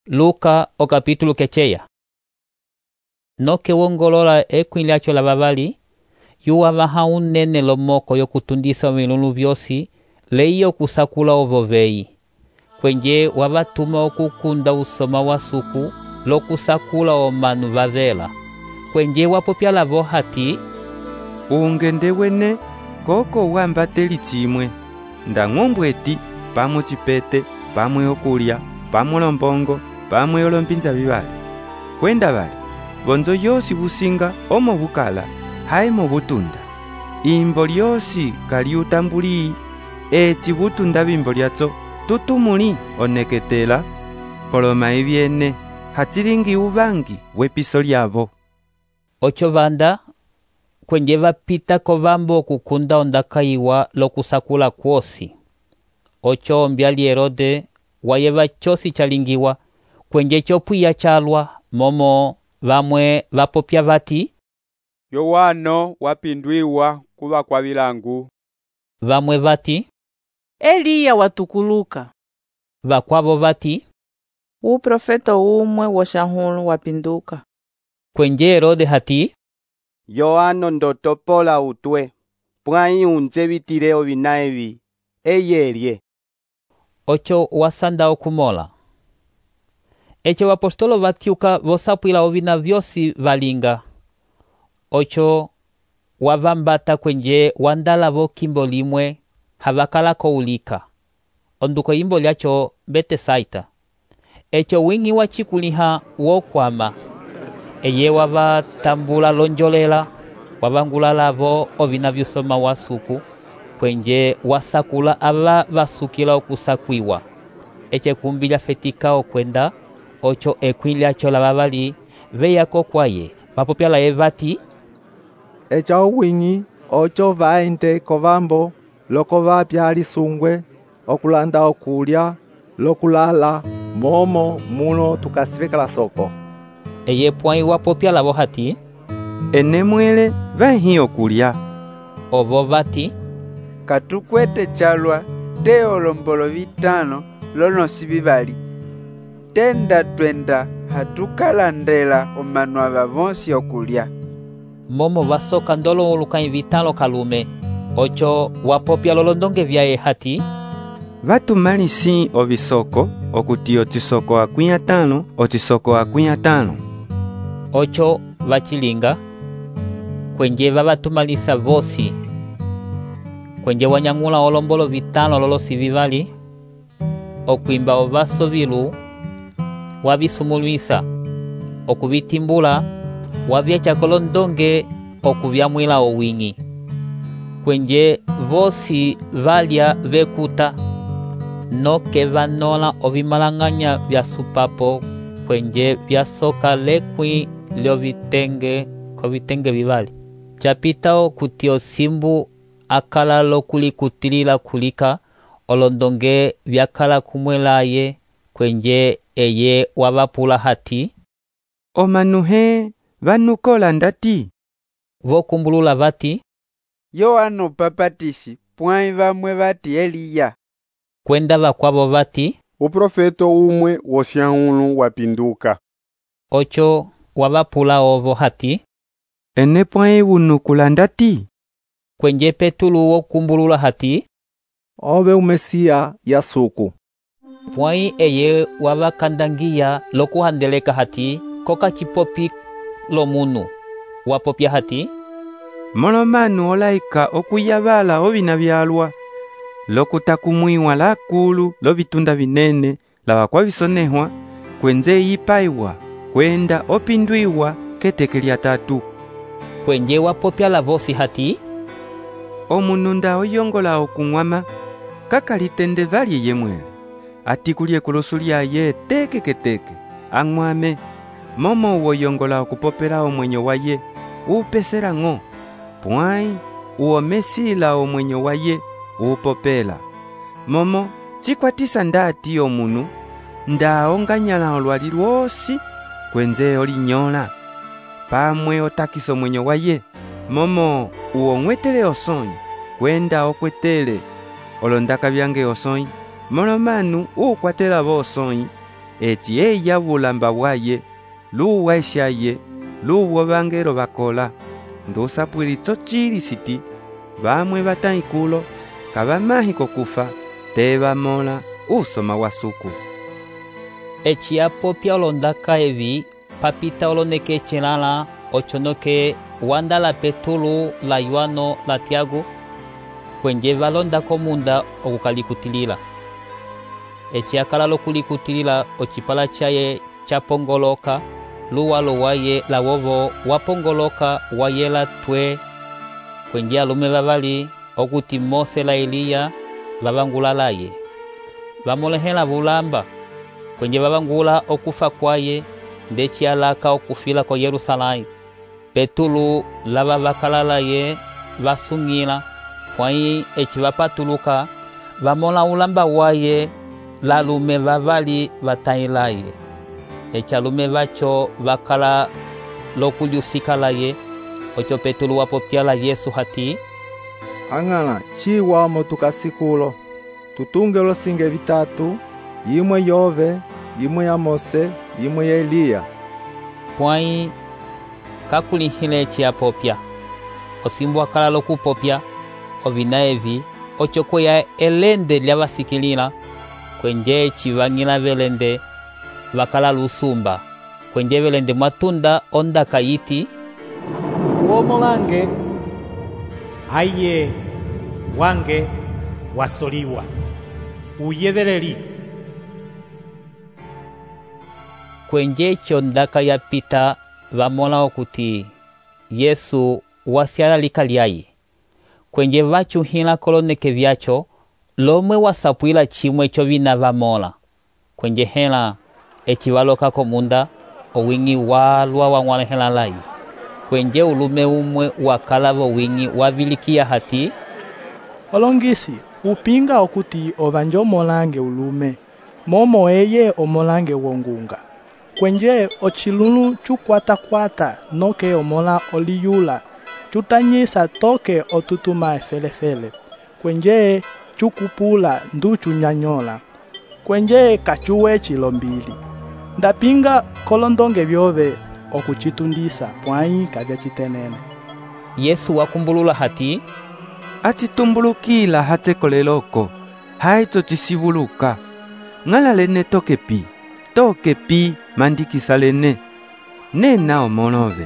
Luka o capítulo kecheya. Noke wongolola ekwilyacho la babali, yuwa vaha unene lomoko yokutundisa omilulu vyosi, leiyo kusakula ovovei. Kwenye wavatuma okukunda usoma wa suku, lokusakula omanu vavela. Kwenye wapopyala vohati, Ungende wene, koko wambateli chimwe. Ndang'ombweti, pamwe chipete, pamwe okulya, pamwe lombongo, pamwe olompinza bibali. Kwenda bali, bonzo yosi businga omo bukala, haimo butunda. Imbo lyosi kaliutambuli, eti butunda bimbo lyatso, tutumuli oneketela, poloma ibiene, hachilingi ubangi wepiso lyabo. ocho vanda, kwenye vapita kovambo okukunda ondakaiwa lokusakula kwosi. Ocho ombyali Herode, wayeva chosi chalingiwa, kwenye chopuya chalwa, momo vamwe vapopya vati, Yohano wapindwiwa kuba kwa bilangu. vamwe vati, Eliya watukuluka. vakwavo vati, Uprofeta umwe woshahulu wapinduka. kwenye Herode hati, Yohano ndotopola utwe, pwai unze bitireo binaebi, eyerye. ocho wasanda okumola. Eche wapostolo vatiuka vosapwila ovina vyosi valinga. Ocho wavambata kwenye wandala vo kimbo limwe havakala koulika. Onduko imbo lyacho Betesaita. Echo wingi wachikuliha wokwama. Eye wavatambula lonjolela, wavangula lavo ovina vyusoma wasuku, kwenye wasakula ava vasukila okusakwiwa. Eche kumbilya fetika okwenda, ocho ekwilyacho la babali, veyako kwaye, vapopyala evati, Echa owingi, ocho vaende kovambo, loko vapya lisungwe, okulanda okulya, lokulala, momo muno tukasivekala soko. eye pwai wapopyala vohati, Ene mwele vahi okulya. ovo vati, Katukwete chalwa te olombolo vitano lonosi bibali. Tenda twenda hatukalandela omanu aba bonsi okulya. momo vasoka ndolo ulukai vitalo kalume. Ocho wapopya lolondonge vyae hati, Vatumalisi obisoko, okuti ochisoko akwinya tano, ochisoko akwinya tano. ocho vachilinga, kwenye vavatumalisa vosi. Kwenye wanyangula olombolo vitalo lolosi vivali, okwimba ovaso vilu, wavisumulwisa, okuvitimbula, wavyecha kolondonge, okuvyamwila owingi. Kwenye vosi valya vekuta, noke vanola ovimalanganya vya supapo, kwenye vyasoka lekwi lyo vitenge, kovitenge vivali. Chapitao kutio simbu akala lokulikutilila kulika, olondonge vyakala kumwelaye, kwenye eye wavapula hati, Omanuhe, vanukola ndati. vokumbulula vati, Yohano papatisi, pwai vamwe vati Eliya. kwenda vakwavo vati, Uprofeta umwe woshahulu wapinduka. ocho wavapula ovo hati, Ene pwai unukula ndati. kwenye Petulu wokumbulula hati, Ove umesia ya suku. pwai eye wavakandangia lokuhandeleka hati, koka chipopi lomunu. Wapopya hati, Molomanu olaika okuyabala obina byalwa. Lokutakumwiwa lakulu lobitunda binene, laba kwa bisonehwa, kwenze ipaiwa, kwenda opindwiwa keteke lya tatu. kwenye wapopya la vosi hati, Omununda oyongola okung'wama, kakalitende valye yemwele. Atikulye kulusu lyaye tekeketeke, ang'wame. Momo uwoyongola okupopela omwenyo waye, upesela ng'o. Pwai, uomesila omwenyo waye, upopela. Momo, chikwatisa ndati omunu, ndaonganyala olwali lwosi, kwenze olinyola. Pamwe otakisa omwenyo waye, momo uong'wetele osonyi, kwenda okwetele. Olondaka byange osonyi, molomanu ukwatela bo osonyi, eci eya bulamba bwaye luwaeshaye luwo bangero bakola ndusapwilitso chili siti bamwe bataikulo kabamahiko kufa te bamola usoma wasuku. Eci apopya olondaka evi papita oloneke chelala ochonoke wanda la Petulu la Yohano la Tiago kwenje balonda komunda okukalikutilila. Eci akala lokulikutilila ocipala chaye chapongoloka luwalo waye la wobo wapongoloka wayela twe kwenje alume babali okuti Mose la Eliya babangula laye bamolehela bulamba kwenje babangula okufa kwaye ndeci alaka okufila ko Yerusalemu. Petulu laba bakalala ye basungila kwai eci bapatuluka bamola ulamba waye lalume babali batailaye. Eci alume bacho bakala lokulyusikala ye ocho Petulu wapopyala Yesu hati ang'ala chiwamo tukasikulo tutunge losinge bitatu, yimwe yove, yimwe ya Mose, yimwe ya Eliya. Kwai kakulihile eci apopya osimbu akala lokupopya ovina evi ochokwe ya elende lyabasikilila kwenje eci bang'ila belende bakala lusumba kwenje belende matunda ondaka yiti uomolange aye wange wasoliwa uyebereli. Kwenje echo ndaka ya pita bamola okuti Yesu wasiala likalyaye kwenje bachuhila koloneke byacho lomwe wasapwila chimwe cho bina bamola kwenje hela eci baloka komunda owingi walwa wang'walehela lai kwenje ulume umwe wakalabo wingi wabilikia hati olongisi upinga okuti ovanje omolange ulume momo eye omolange wongunga kwenje ochilunu chukwata noke omola oliyula chutanyisa toke otutuma efelefele kwenje chukupula nduchu nyanyola kwenje kachuwe chilombili ndapinga kolondonge byove okuchitundisa pwai kavya chitenene. Yesu wakumbulula hati atitumbulukila hatsekoleloko haito chisibuluka ng'ala lene toke pi mandikisa lene nena omolove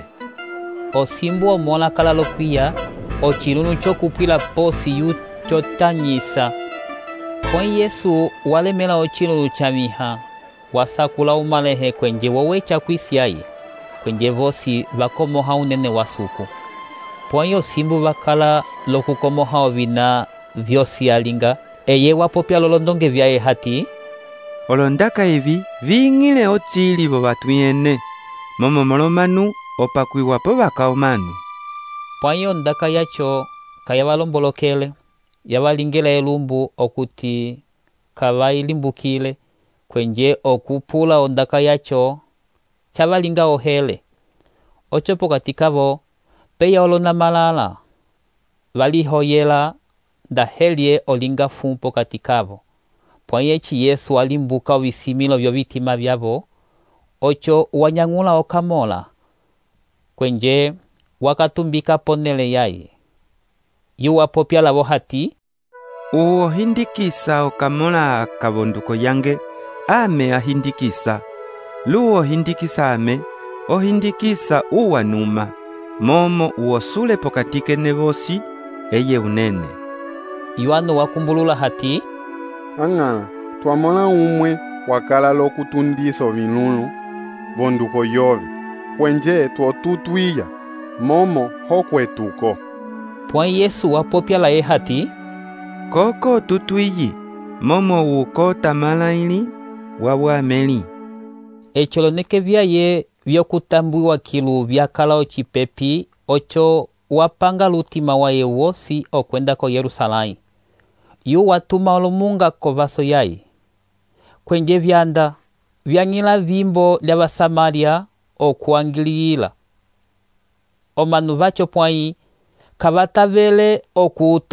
osimbu omola kala lokwiya ochilunu chokupwila posi yu chotanyisa kwai Yesu walemela ochilunu chamiha wasakula umalehe kwenje wowecha kwisiayi kwenje vosi bakomoha unene wasuku pwayo simbu bakala lokukomoha ovina vyosi alinga eye wapopya lolondonge vyaye hati olondaka evi ving'ile ochili bo batuyene momomolomanu opakwiwapo bakaomanu. Pwayo ndaka yacho kayabalombolokele yabalingela elumbu okuti kabailimbukile kwenje okupula ondaka yacho chabalinga ohele ochopo katikabo peya olona malala balihoyela ndahelye olinga fumpo katikabo pwaye eci Yesu alimbuka obisimilo byobitima byabo ocho wanyang'ula okamola kwenje wakatumbika ponele yaye yuwapopya labo hati uohindikisa okamola akabonduko yange ame ahindikisa luo hindikisa ame ohindikisa uwanuma momo uosule pokatike nebosi eye unene. Yohano wakumbulula hati ang'ala twamona umwe wakala lokutundisa ovinunu vonduko yove kwenje twotutwiya momo hokwetuko. Pwai Yesu wapopya laye hati koko tutwiyi momo uko tamalaili wabwameli. echoloneke vyaye vyokutambuiwa kilu vyakala ocipepi ocho wapanga lutima waye wosi okwenda ko Yerusalemu yu watuma olomunga ko vaso yaye kwenje vyanda vyang'ila vimbo lya Basamaria okuangilila omanu vacho pwai kabatavele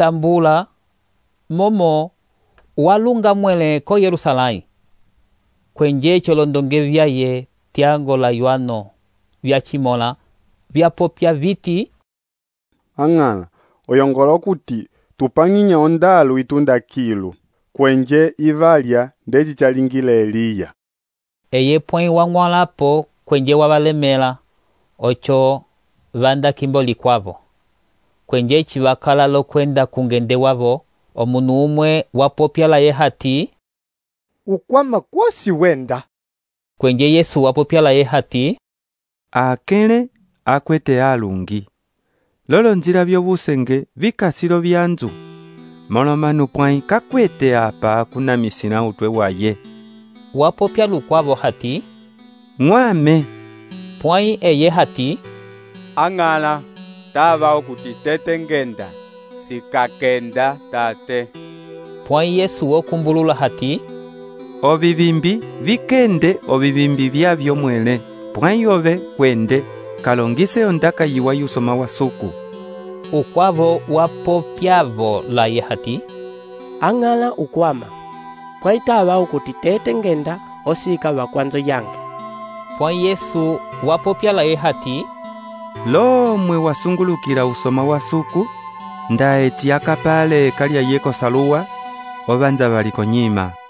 okutambula momo walunga mwele ko Yerusalemu kwenje cholondonge vyaye tiango la yuano vyachimola vyapopya viti. Ang'ala oyongola kuti tupanginya ondalu itunda kilu kwenje ivalya ndechi chalingile Eliya. Eye point wangwalapo kwenje wabalemela ocho vanda kimboli kwavo. Kwenje chivakala lo kwenda kungende wavo omunu umwe wapopya la ye hati. Ukwama kwasi wenda. Kwenje Yesu wapopya la ye hati. Akele akwete alungi. Lolo nzira byobusenge vikasiro byanzu. Molomanu point kakwete apa kuna misina utwe waye. Wapopya lukwavo hati. Mwame. Point eye hati. Ang'ala tava okuti tete ngenda sikakenda tate. Point Yesu wokumbulula hati. Obibimbi vikende obibimbi byabyo mwele. Point yove kwende kalongise ondaka yiwa yusoma wasuku. Ukwavo wapopyavo la ye hati. Ang'ala ukwama. Pwaitava ukuti tete ngenda osika wakwanzo yange. Point Yesu wapopya la ye hati. Lo mwe wasungulukila usoma wasuku. Ndae tiaka pale kalya yeko saluwa. Obanza baliko nyima.